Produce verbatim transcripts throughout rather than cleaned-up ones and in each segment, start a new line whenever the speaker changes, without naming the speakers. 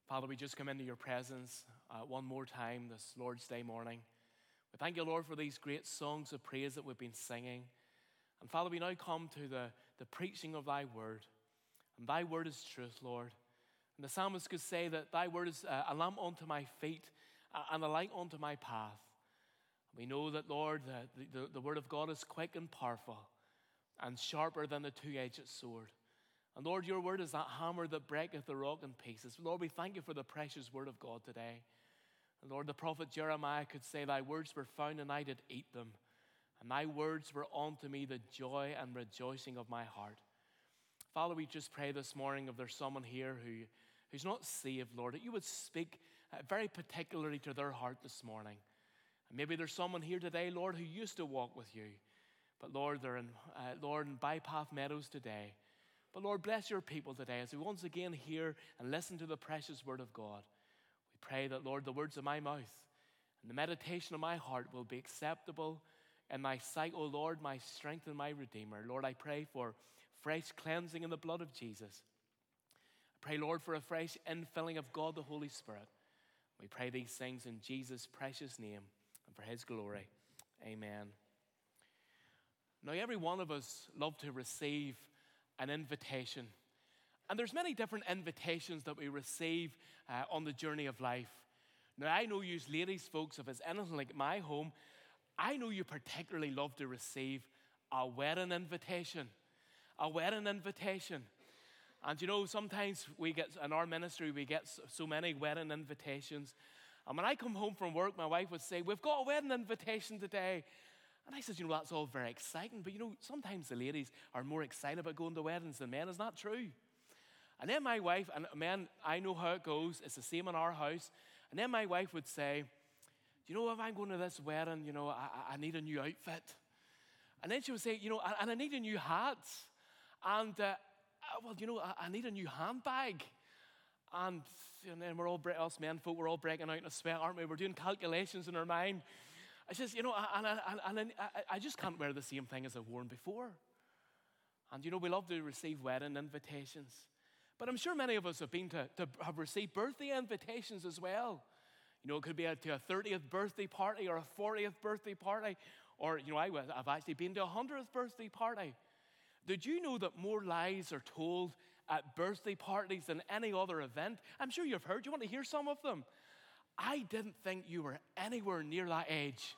Father, we just come into your presence uh, one more time this Lord's Day morning. We thank you, Lord, for these great songs of praise that we've been singing. And Father, we now come to the, the preaching of thy word. And thy word is truth, Lord. And the psalmist could say that thy word is uh, a lamp unto my feet uh, and a light unto my path. We know that, Lord, the, the, the word of God is quick and powerful and sharper than the two-edged sword. And Lord, your word is that hammer that breaketh the rock in pieces. Lord, we thank you for the precious word of God today. And Lord, the prophet Jeremiah could say, thy words were found and I did eat them. And thy words were unto me the joy and rejoicing of my heart. Father, we just pray this morning if there's someone here who, who's not saved, Lord, that you would speak uh, very particularly to their heart this morning. And maybe there's someone here today, Lord, who used to walk with you. But Lord, they're in, uh, Lord, in Bypath Meadows today. But Lord, bless your people today as we once again hear and listen to the precious word of God. We pray that, Lord, the words of my mouth and the meditation of my heart will be acceptable in thy sight, O Lord, my strength and my Redeemer. Lord, I pray for fresh cleansing in the blood of Jesus. I pray, Lord, for a fresh infilling of God the Holy Spirit. We pray these things in Jesus' precious name and for his glory. Amen. Now, every one of us love to receive an invitation. And there's many different invitations that we receive uh, on the journey of life. Now, I know you ladies, folks, if it's anything like my home, I know you particularly love to receive a wedding invitation. A wedding invitation. And you know, sometimes we get, in our ministry, we get so many wedding invitations. And when I come home from work, my wife would say, we've got a wedding invitation today. And I says, you know, that's all very exciting. But you know, sometimes the ladies are more excited about going to weddings than men. Is that true? And then my wife, and men, I know how it goes. It's the same in our house. And then my wife would say, you know, if I'm going to this wedding, you know, I, I need a new outfit. And then she would say, you know, and I need a new hat. And, uh, well, you know, I, I need a new handbag. And, and then we're all, us men folk, we're all breaking out in a sweat, aren't we? We're doing calculations in our mind. I says, you know, and, and, and, and I, I just can't wear the same thing as I've worn before. And, you know, we love to receive wedding invitations. But I'm sure many of us have been to, to have received birthday invitations as well. You know, it could be a, to a thirtieth birthday party or a fortieth birthday party. Or, you know, I, I've actually been to a hundredth birthday party. Did you know that more lies are told at birthday parties than any other event? I'm sure you've heard. You want to hear some of them? I didn't think you were anywhere near that age.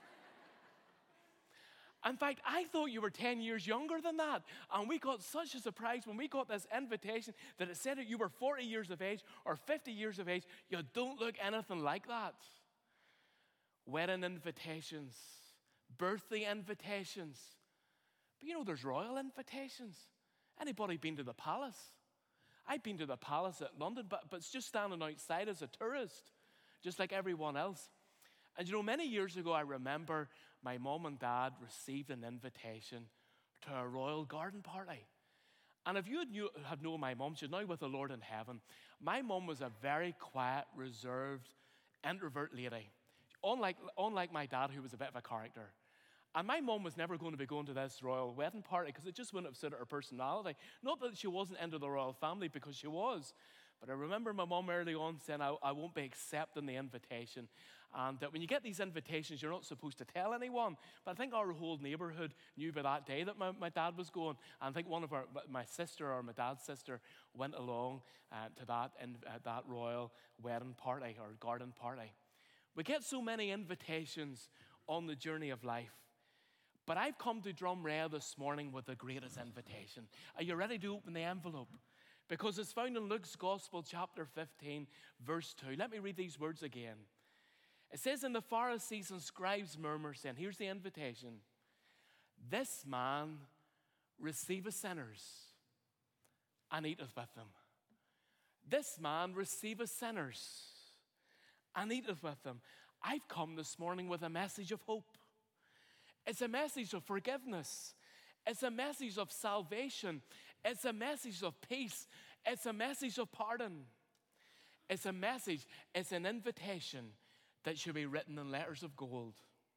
In fact, I thought you were ten years younger than that. And we got such a surprise when we got this invitation that it said that you were forty years of age or fifty years of age. You don't look anything like that. Wedding invitations, birthday invitations. But you know, there's royal invitations. Anybody been to the palace? I've been to the palace at London, but, but it's just standing outside as a tourist, just like everyone else. And you know, many years ago, I remember my mom and dad received an invitation to a royal garden party. And if you had, knew, had known my mom, she's now with the Lord in heaven. My mom was a very quiet, reserved, introvert lady. Unlike, unlike my dad, who was a bit of a character. And my mom was never going to be going to this royal wedding party because it just wouldn't have suited her personality. Not that she wasn't into the royal family, because she was. But I remember my mom early on saying, I, I won't be accepting the invitation. And that when you get these invitations, you're not supposed to tell anyone. But I think our whole neighborhood knew by that day that my, my dad was going. And I think one of our, my sister or my dad's sister went along uh, to that, in, uh, that royal wedding party or garden party. We get so many invitations on the journey of life. But I've come to Drumrail this morning with the greatest invitation. Are you ready to open the envelope? Because it's found in Luke's Gospel, chapter fifteen, verse two. Let me read these words again. It says, and the Pharisees and scribes murmur, saying, here's the invitation. This man receiveth sinners and eateth with them. This man receiveth sinners and eateth with them. I've come this morning with a message of hope. It's a message of forgiveness. It's a message of salvation. It's a message of peace. It's a message of pardon. It's a message, it's an invitation that should be written in letters of gold.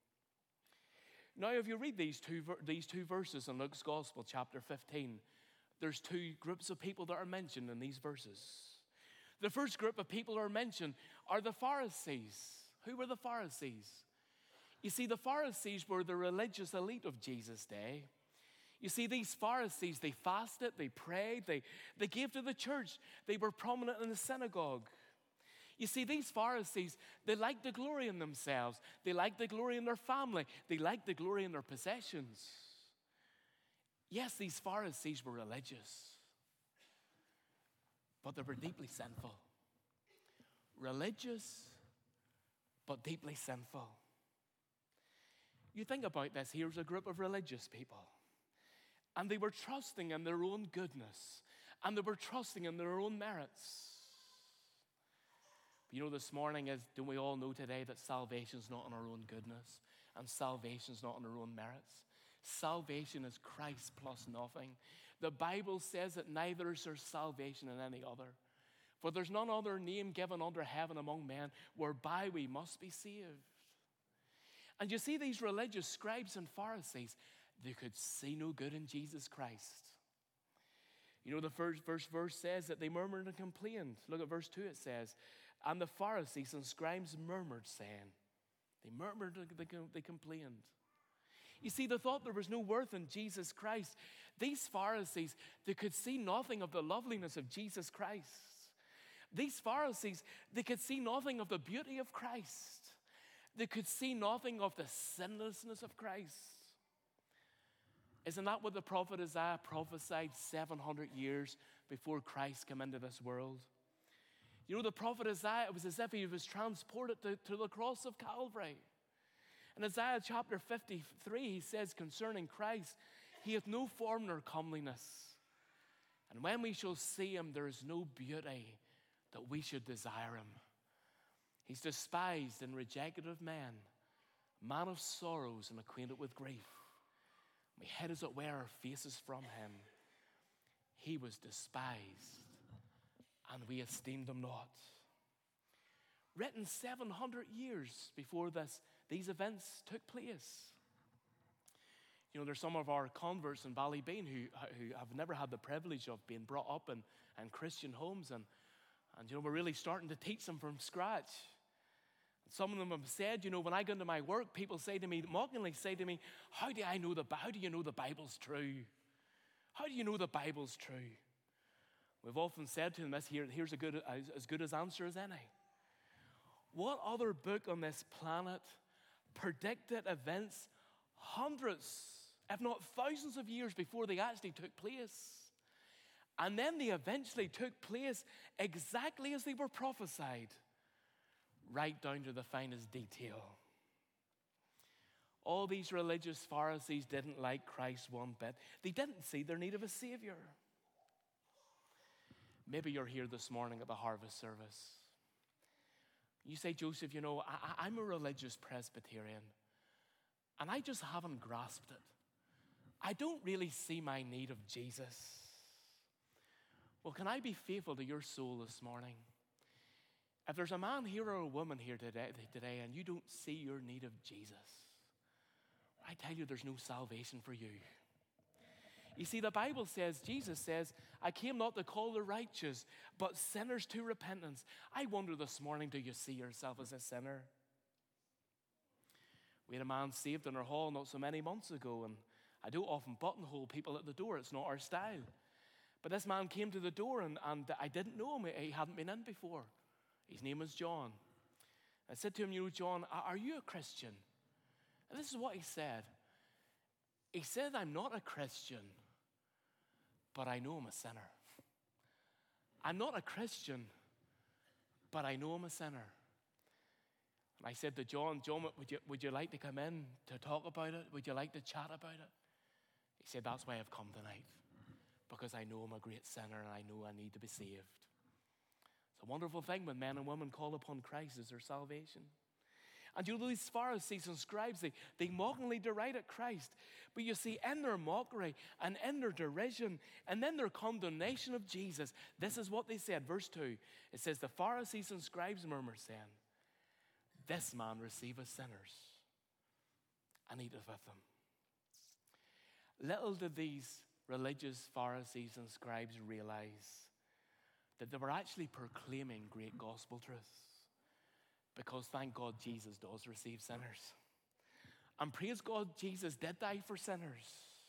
Now, if you read these two, these two verses in Luke's Gospel, chapter fifteen, there's two groups of people that are mentioned in these verses. The first group of people who are mentioned are the Pharisees. Who were the Pharisees? You see, the Pharisees were the religious elite of Jesus' day. You see, these Pharisees, they fasted, they prayed, they, they gave to the church. They were prominent in the synagogue. You see, these Pharisees, they liked the glory in themselves. They liked the glory in their family. They liked the glory in their possessions. Yes, these Pharisees were religious, but they were deeply sinful. Religious, but deeply sinful. You think about this. Here's a group of religious people, and they were trusting in their own goodness, and they were trusting in their own merits. But you know, this morning, is, do we all know today that salvation is not on our own goodness, and salvation is not on our own merits? Salvation is Christ plus nothing. The Bible says that neither is there salvation in any other. For there's none other name given under heaven among men whereby we must be saved. And you see, these religious scribes and Pharisees, they could see no good in Jesus Christ. You know, the first verse, verse says that they murmured and complained. Look at verse two, it says, and the Pharisees and scribes murmured, saying, they murmured, they, they complained. You see, they thought there was no worth in Jesus Christ. These Pharisees, they could see nothing of the loveliness of Jesus Christ. These Pharisees, they could see nothing of the beauty of Christ. They could see nothing of the sinlessness of Christ. Isn't that what the prophet Isaiah prophesied seven hundred years before Christ came into this world? You know, the prophet Isaiah, it was as if he was transported to, to the cross of Calvary. In Isaiah chapter fifty-three, he says concerning Christ, he hath no form nor comeliness. And when we shall see him, there is no beauty that we should desire him. He's despised and rejected of men, man of sorrows and acquainted with grief. We hid as it were our faces from him. He was despised, and we esteemed him not. Written seven hundred years before this, these events took place. You know, there's some of our converts in Ballybeen who, who have never had the privilege of being brought up in, in Christian homes, and, and, you know, we're really starting to teach them from scratch. Some of them have said, you know, when I go into my work, people say to me, mockingly say to me, how do I know the, how do you know the Bible's true? How do you know the Bible's true? We've often said to them this, here, here's a good, as, as good as answer as any. What other book on this planet predicted events hundreds, if not thousands of years before they actually took place? And then they eventually took place exactly as they were prophesied, right down to the finest detail. All these religious Pharisees didn't like Christ one bit. They didn't see their need of a Savior. Maybe you're here this morning at the harvest service. You say, Joseph, you know, I, I'm a religious Presbyterian, and I just haven't grasped it. I don't really see my need of Jesus. Well, can I be faithful to your soul this morning? If there's a man here or a woman here today, today and you don't see your need of Jesus, I tell you there's no salvation for you. You see, the Bible says, Jesus says, I came not to call the righteous, but sinners to repentance. I wonder this morning, do you see yourself as a sinner? We had a man saved in our hall not so many months ago, and I don't often buttonhole people at the door. It's not our style. But this man came to the door, and, and I didn't know him. He hadn't been in before. His name was John. I said to him, you know, John, are you a Christian? And this is what he said. He said, I'm not a Christian, but I know I'm a sinner. I'm not a Christian, but I know I'm a sinner. And I said to John, John, would you, would you like to come in to talk about it? Would you like to chat about it? He said, that's why I've come tonight, because I know I'm a great sinner and I know I need to be saved. It's a wonderful thing when men and women call upon Christ as their salvation. And you know, these Pharisees and scribes, they, they mockingly derided Christ. But you see, in their mockery and in their derision and in their condemnation of Jesus, this is what they said. Verse two, it says, the Pharisees and scribes murmured, saying, this man receiveth sinners and eateth with them. Little did these religious Pharisees and scribes realize that they were actually proclaiming great gospel truths. Because thank God Jesus does receive sinners. And praise God, Jesus did die for sinners.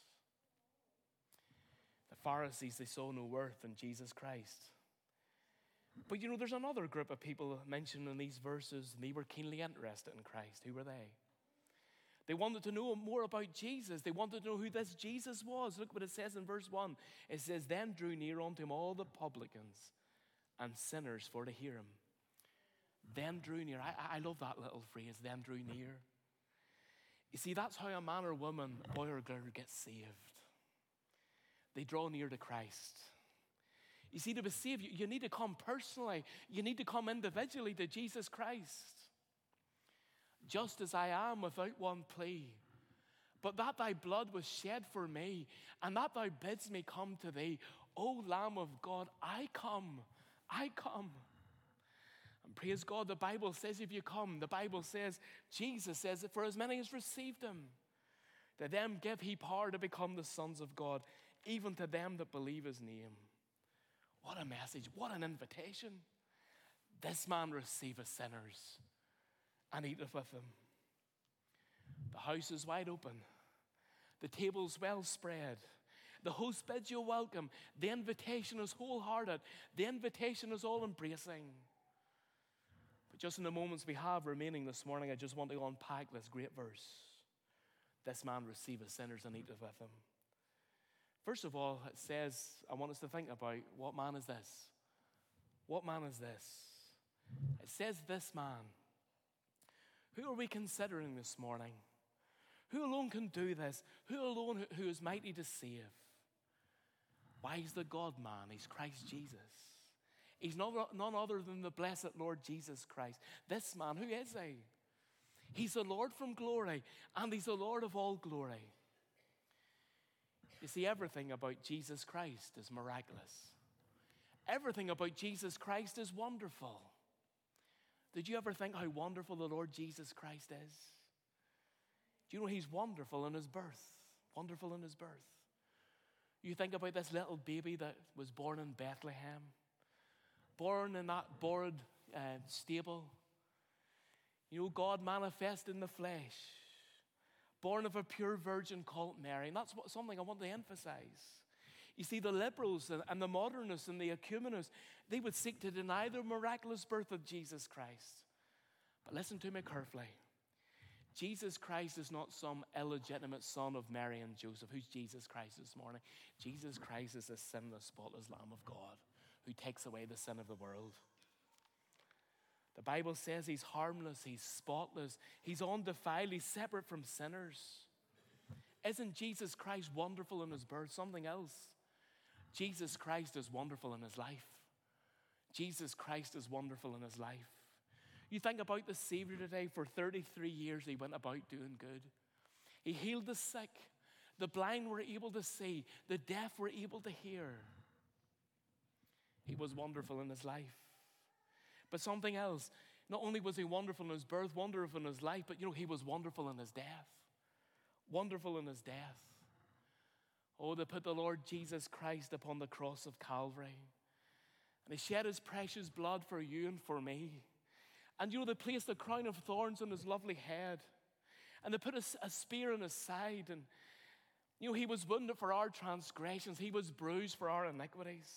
The Pharisees, they saw no worth in Jesus Christ. But you know, there's another group of people mentioned in these verses, and they were keenly interested in Christ. Who were they? They wanted to know more about Jesus. They wanted to know who this Jesus was. Look what it says in verse one. It says, then drew near unto him all the publicans and sinners for to hear him. Then drew near. I, I love that little phrase, then drew near. You see, that's how a man or woman, boy or girl, gets saved. They draw near to Christ. You see, to be saved, you, you need to come personally. You need to come individually to Jesus Christ. Just as I am without one plea, but that thy blood was shed for me, and that thou bidst me come to thee, O Lamb of God, I come, I come. And praise God, the Bible says if you come, the Bible says, Jesus says that for as many as received him, to them give he power to become the sons of God, even to them that believe his name. What a message, what an invitation. This man receiveth sinners and eateth with them. The house is wide open. The table's well spread. The host bids you welcome. The invitation is wholehearted. The invitation is all embracing. But just in the moments we have remaining this morning, I just want to unpack this great verse. This man receiveth sinners and eateth with them. First of all, it says, I want us to think about, what man is this? What man is this? It says this man. Who are we considering this morning? Who alone can do this? Who alone who is mighty to save? Why, he's the God-man. He's Christ Jesus. He's none other than the blessed Lord Jesus Christ. This man, who is he? He's the Lord from glory, and he's the Lord of all glory. You see, everything about Jesus Christ is miraculous. Everything about Jesus Christ is wonderful. Did you ever think how wonderful the Lord Jesus Christ is? Do you know he's wonderful in his birth? Wonderful in his birth. You think about this little baby that was born in Bethlehem, born in that borrowed uh, stable. You know, God manifest in the flesh, born of a pure virgin called Mary. And that's what, something I want to emphasize. You see, the liberals and, and the modernists and the ecumenists, they would seek to deny the miraculous birth of Jesus Christ. But listen to me carefully. Jesus Christ is not some illegitimate son of Mary and Joseph. Who's Jesus Christ this morning? Jesus Christ is the sinless, spotless Lamb of God who takes away the sin of the world. The Bible says he's harmless, he's spotless, he's undefiled, he's separate from sinners. Isn't Jesus Christ wonderful in his birth? Something else. Jesus Christ is wonderful in his life. Jesus Christ is wonderful in his life. You think about the Savior today. For thirty-three years he went about doing good. He healed the sick. The blind were able to see. The deaf were able to hear. He was wonderful in his life. But something else. Not only was he wonderful in his birth, wonderful in his life, but you know, he was wonderful in his death. Wonderful in his death. Oh, they put the Lord Jesus Christ upon the cross of Calvary. And he shed his precious blood for you and for me. And you know, they placed a crown of thorns on his lovely head. And they put a, a spear in his side. And you know, he was wounded for our transgressions. He was bruised for our iniquities.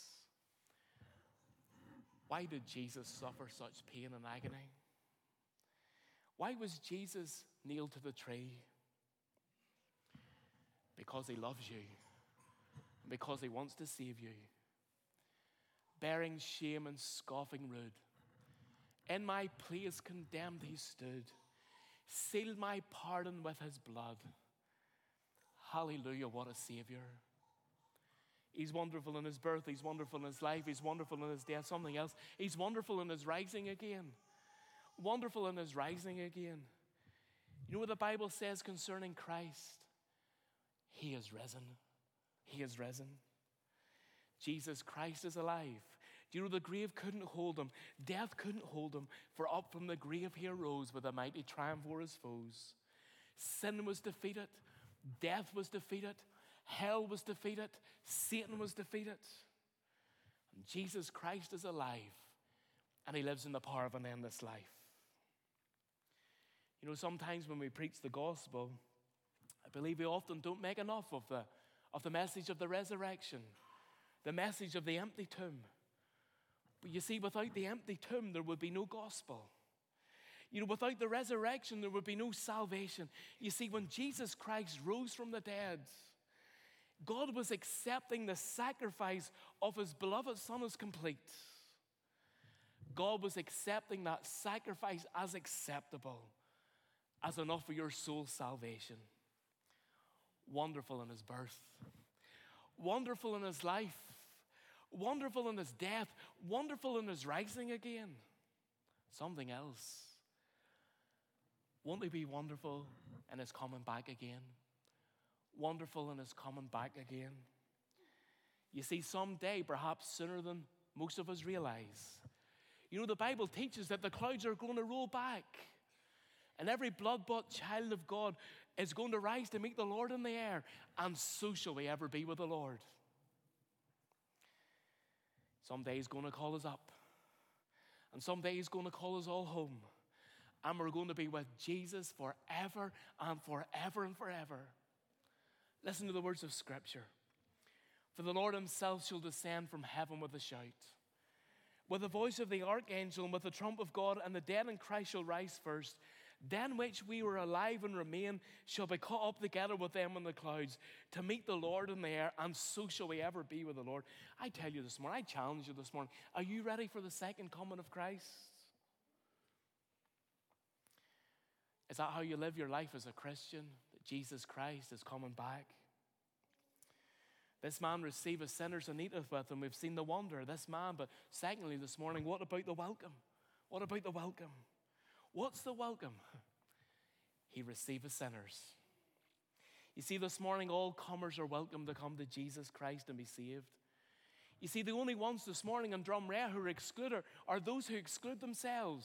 Why did Jesus suffer such pain and agony? Why was Jesus nailed to the tree? Because he loves you. Because he wants to save you. Bearing shame and scoffing rude. In my place condemned he stood. Sealed my pardon with his blood. Hallelujah, what a Savior. He's wonderful in his birth. He's wonderful in his life. He's wonderful in his death. Something else. He's wonderful in his rising again. Wonderful in his rising again. You know what the Bible says concerning Christ? He is risen. He is risen. Jesus Christ is alive. Do you know the grave couldn't hold him? Death couldn't hold him. For up from the grave he arose with a mighty triumph over his foes. Sin was defeated. Death was defeated. Hell was defeated. Satan was defeated. And Jesus Christ is alive, and he lives in the power of an endless life. You know, sometimes when we preach the gospel, I believe we often don't make enough of the, of the message of the resurrection, the message of the empty tomb. But you see, without the empty tomb, there would be no gospel. You know, without the resurrection, there would be no salvation. You see, when Jesus Christ rose from the dead, God was accepting the sacrifice of his beloved Son as complete. God was accepting that sacrifice as acceptable, as enough for your soul's salvation. Wonderful in his birth, wonderful in his life, wonderful in his death, wonderful in his rising again. Something else. Won't he be wonderful in his coming back again? Wonderful in his coming back again. You see, someday, perhaps sooner than most of us realize, you know, the Bible teaches that the clouds are going to roll back, and every blood-bought child of God is going to rise to meet the Lord in the air, and so shall we ever be with the Lord. Someday he's going to call us up, and someday he's going to call us all home, and we're going to be with Jesus forever and forever and forever. Listen to the words of Scripture. For the Lord himself shall descend from heaven with a shout, with the voice of the archangel, and with the trump of God, and the dead in Christ shall rise first. Then which we were alive and remain shall be caught up together with them in the clouds to meet the Lord in the air, and so shall we ever be with the Lord. I tell you this morning, I challenge you this morning, are you ready for the second coming of Christ? Is that how you live your life as a Christian? That Jesus Christ is coming back? This man receiveth sinners and eateth with them. We've seen the wonder, this man. But secondly, this morning, what about the welcome? What about the welcome? What's the welcome? He receiveth sinners. You see, this morning, all comers are welcome to come to Jesus Christ and be saved. You see, the only ones this morning in Drumrea who are excluded are those who exclude themselves.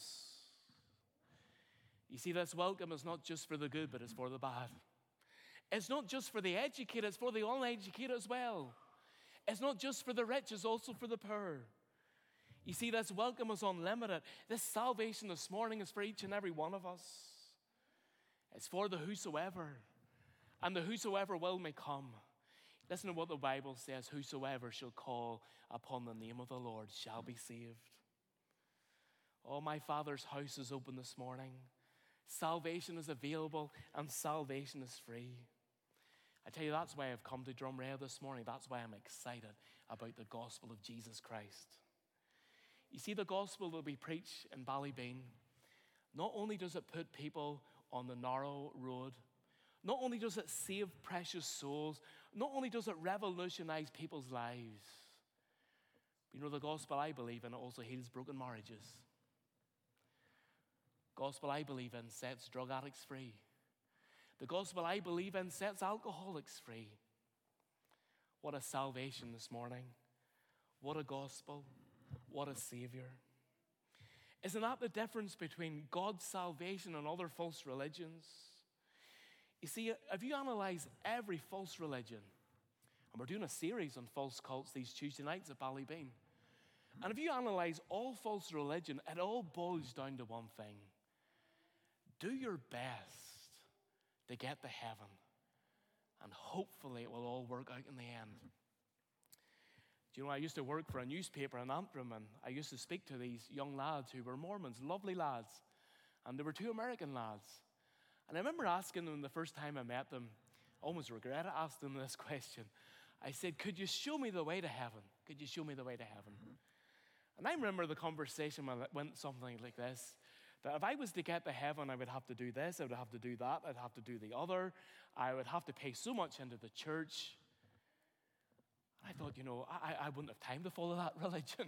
You see, this welcome is not just for the good, but it's for the bad. It's not just for the educated, it's for the uneducated as well. It's not just for the rich, it's also for the poor. You see, this welcome is unlimited. This salvation this morning is for each and every one of us. It's for the whosoever, and the whosoever will may come. Listen to what the Bible says, whosoever shall call upon the name of the Lord shall be saved. Oh, my Father's house is open this morning. Salvation is available, and salvation is free. I tell you, that's why I've come to Drumrea this morning. That's why I'm excited about the gospel of Jesus Christ. You see, the gospel that we preach in Ballybeen, not only does it put people on the narrow road, not only does it save precious souls, not only does it revolutionize people's lives, but you know, the gospel I believe in, it also heals broken marriages. Gospel I believe in sets drug addicts free. The gospel I believe in sets alcoholics free. What a salvation this morning. What a gospel. What a Savior. Isn't that the difference between God's salvation and other false religions? You see, if you analyze every false religion, and we're doing a series on false cults these Tuesday nights at Ballybeen, and if you analyze all false religion, it all boils down to one thing. Do your best to get to heaven, and hopefully it will all work out in the end. Do you know, I used to work for a newspaper in Antrim, and I used to speak to these young lads who were Mormons, lovely lads, and they were two American lads. And I remember asking them the first time I met them, I almost regret it, asked them this question. I said, could you show me the way to heaven? Could you show me the way to heaven? And I remember the conversation went something like this, that if I was to get to heaven, I would have to do this, I would have to do that, I'd have to do the other, I would have to pay so much into the church. I thought, you know, I, I wouldn't have time to follow that religion.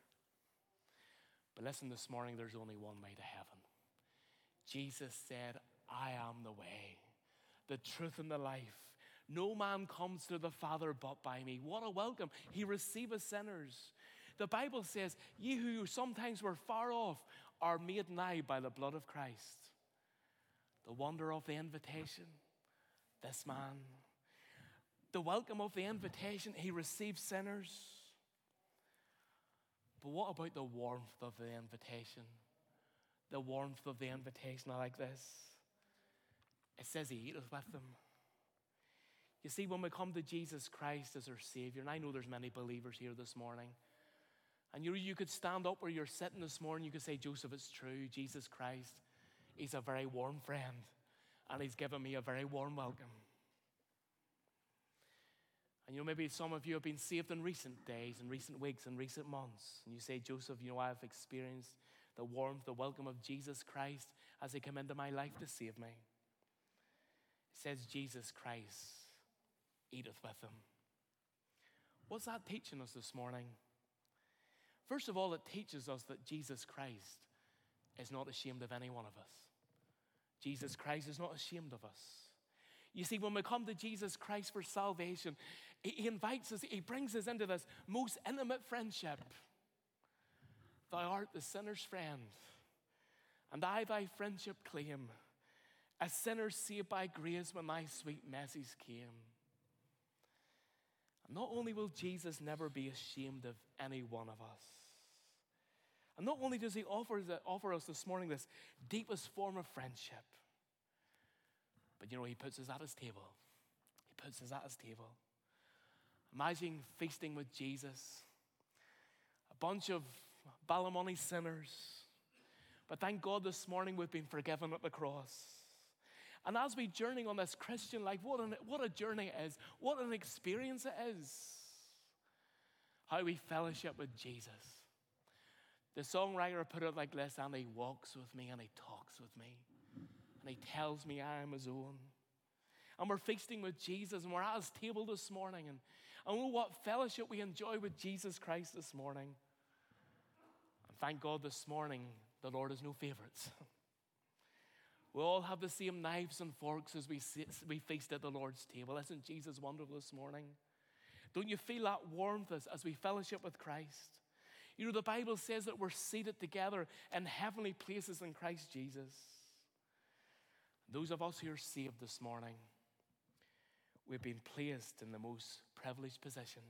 But listen, this morning, there's only one way to heaven. Jesus said, I am the way, the truth, and the life. No man comes to the Father but by me. What a welcome. He receiveth sinners. The Bible says, ye who sometimes were far off are made nigh by the blood of Christ. The wonder of the invitation, this man. The welcome of the invitation, he receives sinners. But what about the warmth of the invitation? The warmth of the invitation, I like this. It says he eateth with them. You see, when we come to Jesus Christ as our Savior, and I know there's many believers here this morning, and you, you could stand up where you're sitting this morning, you could say, Joseph, it's true, Jesus Christ, he's a very warm friend, and he's given me a very warm welcome. And you know, maybe some of you have been saved in recent days, in recent weeks, in recent months, and you say, Joseph, you know, I've experienced the warmth, the welcome of Jesus Christ as he came into my life to save me. It says Jesus Christ eateth with them. What's that teaching us this morning? First of all, it teaches us that Jesus Christ is not ashamed of any one of us. Jesus Christ is not ashamed of us. You see, when we come to Jesus Christ for salvation, he invites us, he brings us into this most intimate friendship. Thou art the sinner's friend, and I thy friendship claim, a sinner saved by grace when thy sweet message came. And not only will Jesus never be ashamed of any one of us, and not only does he offer, offer us this morning this deepest form of friendship, but you know, he puts us at his table. He puts us at his table. Imagine feasting with Jesus, a bunch of Ballymoney sinners. But thank God this morning we've been forgiven at the cross. And as we journey on this Christian life, what, an, what a journey it is. What an experience it is. How we fellowship with Jesus. The songwriter put it like this, and he walks with me and he talks with me. And he tells me I am his own. And we're feasting with Jesus, and we're at his table this morning. And I know what fellowship we enjoy with Jesus Christ this morning. And thank God this morning, the Lord has no favorites. We all have the same knives and forks as we, sit, we feast at the Lord's table. Isn't Jesus wonderful this morning? Don't you feel that warmth as, as we fellowship with Christ? You know, the Bible says that we're seated together in heavenly places in Christ Jesus. Those of us who are saved this morning, we've been placed in the most privileged position.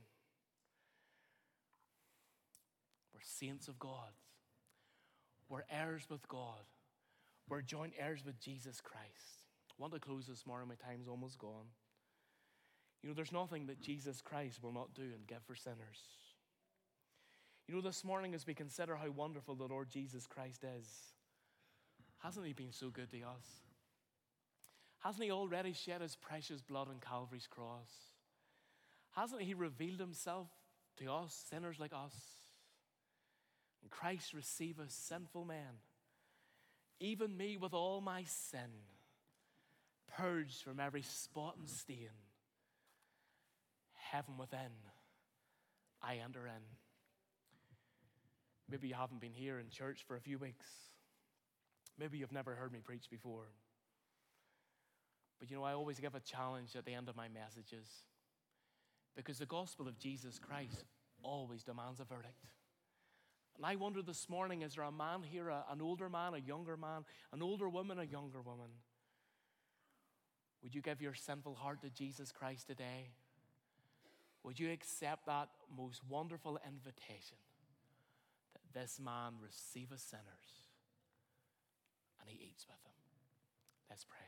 We're saints of God. We're heirs with God. We're joint heirs with Jesus Christ. I want to close this morning. My time's almost gone. You know, there's nothing that Jesus Christ will not do and give for sinners. You know, this morning as we consider how wonderful the Lord Jesus Christ is, hasn't he been so good to us? Hasn't he already shed his precious blood on Calvary's cross? Hasn't he revealed himself to us, sinners like us? And Christ receiveth sinful men, even me with all my sin, purged from every spot and stain. Heaven within, I enter in. Maybe you haven't been here in church for a few weeks. Maybe you've never heard me preach before. But you know, I always give a challenge at the end of my messages, because the gospel of Jesus Christ always demands a verdict. And I wonder this morning, is there a man here, a, an older man, a younger man, an older woman, a younger woman? Would you give your sinful heart to Jesus Christ today? Would you accept that most wonderful invitation that this man receiveth sinners and he eats with them? Let's pray.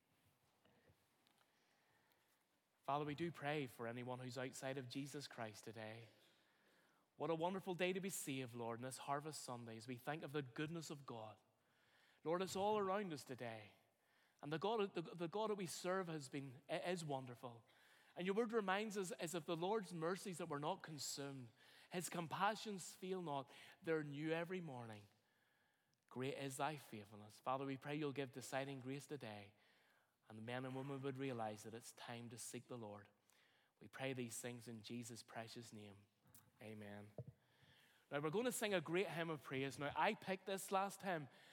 Father, we do pray for anyone who's outside of Jesus Christ today. What a wonderful day to be saved, Lord, in this Harvest Sunday, as we think of the goodness of God. Lord, it's all around us today. And the God, the, the God that we serve has been, is wonderful. And your word reminds us as of the Lord's mercies that we're not consumed. His compassions fail not. They're new every morning. Great is thy faithfulness. Father, we pray you'll give deciding grace today, and the men and women would realize that it's time to seek the Lord. We pray these things in Jesus' precious name. Amen. Now we're going to sing a great hymn of praise. Now I picked this last hymn